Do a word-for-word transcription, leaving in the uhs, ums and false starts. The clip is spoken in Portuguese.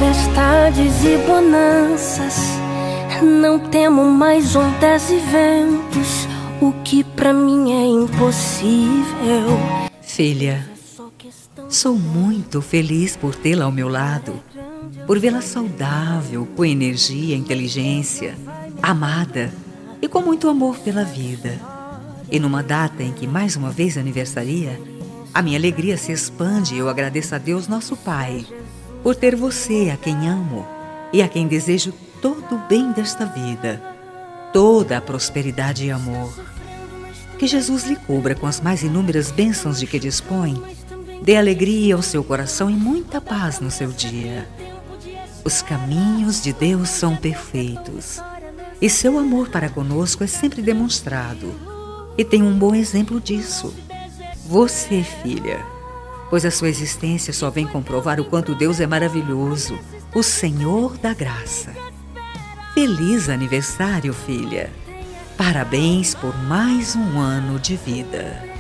tempestades e bonanças, não temo mais ondas e ventos, o que pra mim é impossível. Filha, sou muito feliz por tê-la ao meu lado, por vê-la saudável, com energia, inteligência, amada e com muito amor pela vida. E numa data em que mais uma vez aniversaria, a minha alegria se expande e eu agradeço a Deus, nosso Pai, por ter você a quem amo e a quem desejo todo o bem desta vida, toda a prosperidade e amor. Que Jesus lhe cubra com as mais inúmeras bênçãos de que dispõe, dê alegria ao seu coração e muita paz no seu dia. Os caminhos de Deus são perfeitos e seu amor para conosco é sempre demonstrado. E tem um bom exemplo disso. Você, filha, pois a sua existência só vem comprovar o quanto Deus é maravilhoso, o Senhor da graça. Feliz aniversário, filha! Parabéns por mais um ano de vida.